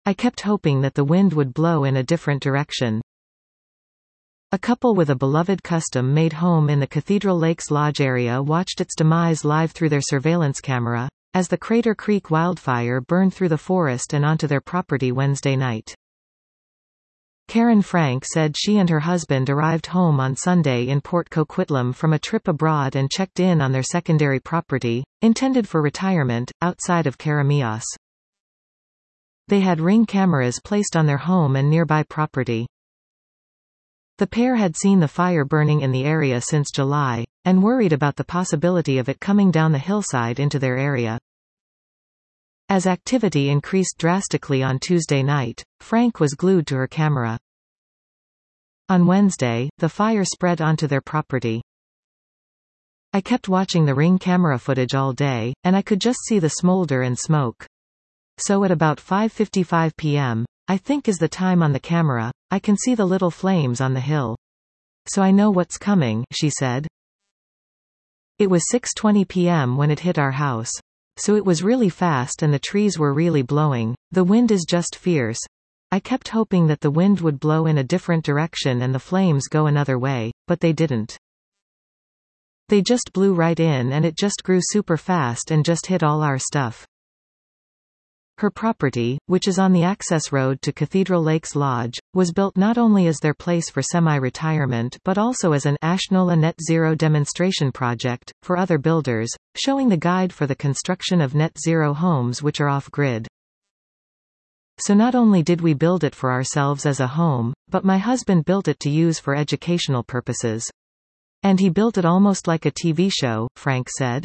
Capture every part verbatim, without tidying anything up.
I kept hoping that the wind would blow in a different direction. A couple with a beloved custom-made home in the Cathedral Lakes Lodge area watched its demise live through their surveillance camera, as the Crater Creek wildfire burned through the forest and onto their property Wednesday night. Karen Frank said she and her husband arrived home on Sunday in Port Coquitlam from a trip abroad and checked in on their secondary property, intended for retirement, outside of Karamios. They had Ring cameras placed on their home and nearby property. The pair had seen the fire burning in the area since July, and worried about the possibility of it coming down the hillside into their area. As activity increased drastically on Tuesday night, Frank was glued to her camera. On Wednesday, the fire spread onto their property. I kept watching the Ring camera footage all day, and I could just see the smolder and smoke. So at about five fifty-five p m, I think is the time on the camera, I can see the little flames on the hill. So I know what's coming, she said. It was six twenty p m when it hit our house. So it was really fast and the trees were really blowing. The wind is just fierce. I kept hoping that the wind would blow in a different direction and the flames go another way, but they didn't. They just blew right in and it just grew super fast and just hit all our stuff. Her property, which is on the access road to Cathedral Lakes Lodge, was built not only as their place for semi-retirement but also as an Ashnola Net Zero demonstration project, for other builders, showing the guide for the construction of net zero homes which are off-grid. So not only did we build it for ourselves as a home, but my husband built it to use for educational purposes. And he built it almost like a T V show, Frank said.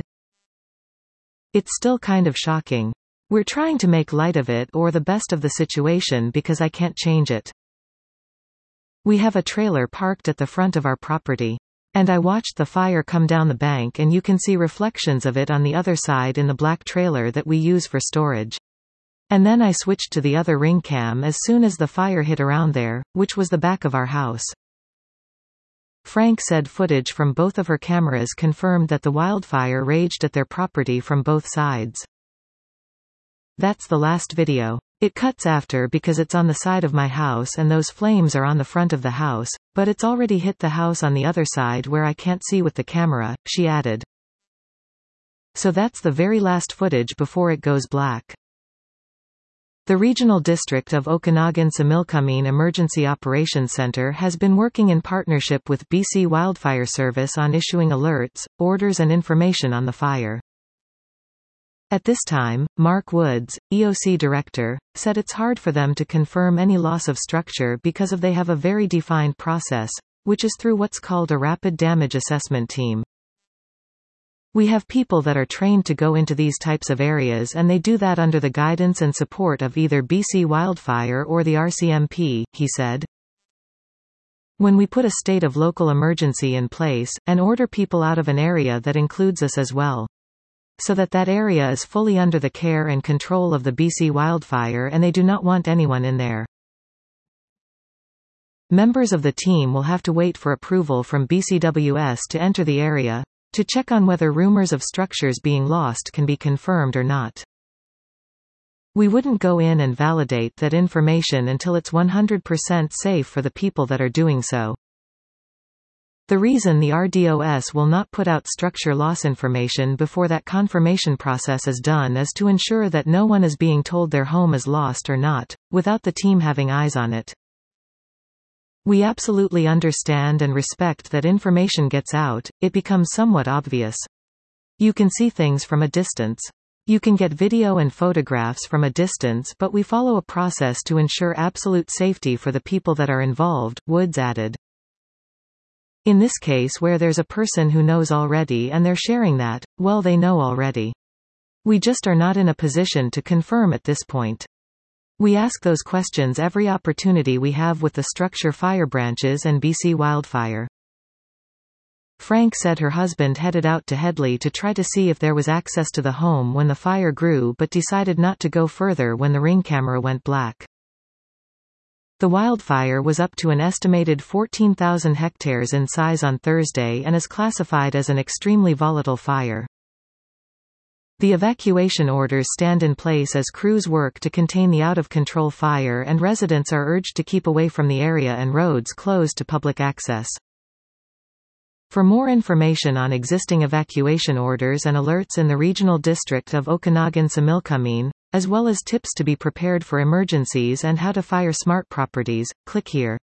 It's still kind of shocking. We're trying to make light of it or the best of the situation because I can't change it. We have a trailer parked at the front of our property. And I watched the fire come down the bank and you can see reflections of it on the other side in the black trailer that we use for storage. And then I switched to the other Ring cam as soon as the fire hit around there, which was the back of our house. Frank said footage from both of her cameras confirmed that the wildfire raged at their property from both sides. That's the last video. It cuts after because it's on the side of my house and those flames are on the front of the house, but it's already hit the house on the other side where I can't see with the camera, she added. So that's the very last footage before it goes black. The Regional District of Okanagan-Similkameen Emergency Operations Center has been working in partnership with B C Wildfire Service on issuing alerts, orders and information on the fire. At this time, Mark Woods, E O C Director, said it's hard for them to confirm any loss of structure because of they have a very defined process, which is through what's called a Rapid Damage Assessment Team. We have people that are trained to go into these types of areas and they do that under the guidance and support of either B C Wildfire or the R C M P, he said. When we put a state of local emergency in place, and order people out of an area that includes us as well. So that that area is fully under the care and control of the B C Wildfire and they do not want anyone in there. Members of the team will have to wait for approval from B C W S to enter the area, to check on whether rumors of structures being lost can be confirmed or not. We wouldn't go in and validate that information until it's one hundred percent safe for the people that are doing so. The reason the R D O S will not put out structure loss information before that confirmation process is done is to ensure that no one is being told their home is lost or not, without the team having eyes on it. We absolutely understand and respect that information gets out, it becomes somewhat obvious. You can see things from a distance. You can get video and photographs from a distance, but we follow a process to ensure absolute safety for the people that are involved, Woods added. In this case where there's a person who knows already and they're sharing that, well, they know already. We just are not in a position to confirm at this point. We ask those questions every opportunity we have with the structure fire branches and B C Wildfire. Frank said her husband headed out to Headley to try to see if there was access to the home when the fire grew but decided not to go further when the Ring camera went black. The wildfire was up to an estimated fourteen thousand hectares in size on Thursday and is classified as an extremely volatile fire. The evacuation orders stand in place as crews work to contain the out-of-control fire, and residents are urged to keep away from the area and roads closed to public access. For more information on existing evacuation orders and alerts in the regional district of Okanagan-Similkameen, as well as tips to be prepared for emergencies and how to fire smart properties, click here.